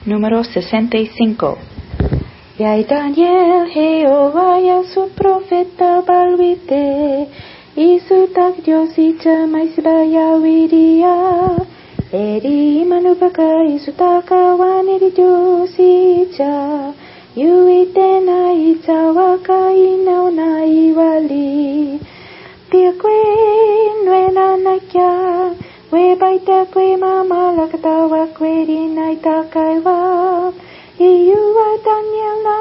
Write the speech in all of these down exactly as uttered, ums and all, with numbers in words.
Número sesenta y cinco. Yai Daniel, Jehová ya su profeta balwite, isu tak Dios icha maisba ya widia, eri manubaka isu takawan eri Dios icha, yuite na icha waka inau na iwali, pia kwe nuena na kya, we baita kwe mama lakatawa kwe di na itakai wa, Iyuwa Daniel na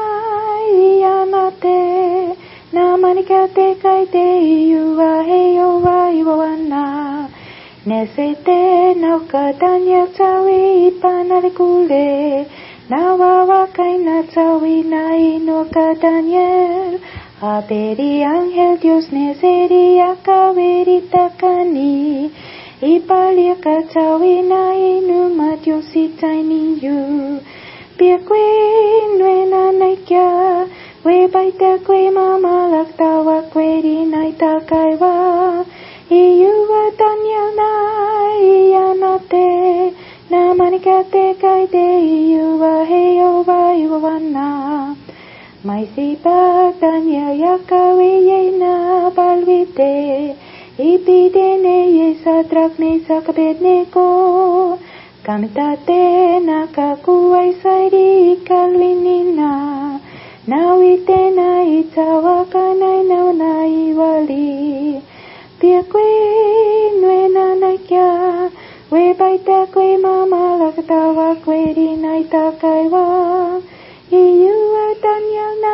iyanate, na manikate kaite iyuwa heyowa iwawana. Nesete nauka Daniel tawi ipanarikule, na wawakai na tawi na inuka Daniel. Aberi angel Dios neseri akaweri takani, ipaliaka tawi na inuma Dios itaini yu. Pia kwe nuena naikya, we baita kwe mama laktawa kwe di naitakai wa, iyuwa Daniel na iyanate, na manikate kaide iyuwa heyowa iwawana. Maisipa Daniel yakawe ye na balwite, ipidene ye Sadrak Mesak Abednego, Kamitate nakakuwai sairi kalwinina, nawite na itawaka na inau na iwali. Pia kwe nuena naikya, we baita kwe mama lakatawa kwe di na itakai wa, iyuwa Daniel na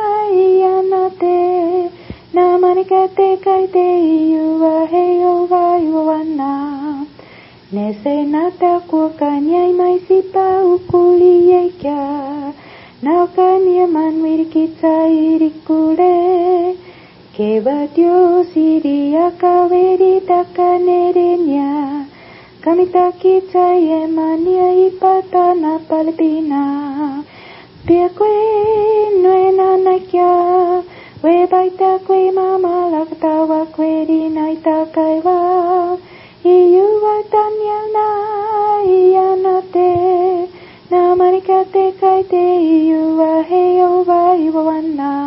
iyanate, na manikate kaite iyuwa heyowa iwawana. Nese nata kuakanya imaisipa ukuli yeka, naukanya manwiri kita irikule, keba Dios iri akaweri takanerenya, kamita kita yemania ipata na palpina. Pia kwe nuena naikya, we baita kwe mama laktawa kwe di na itakai wa, iyuwa Daniel na iyanate, na manikate kaite iyuwa heyowa iwawana.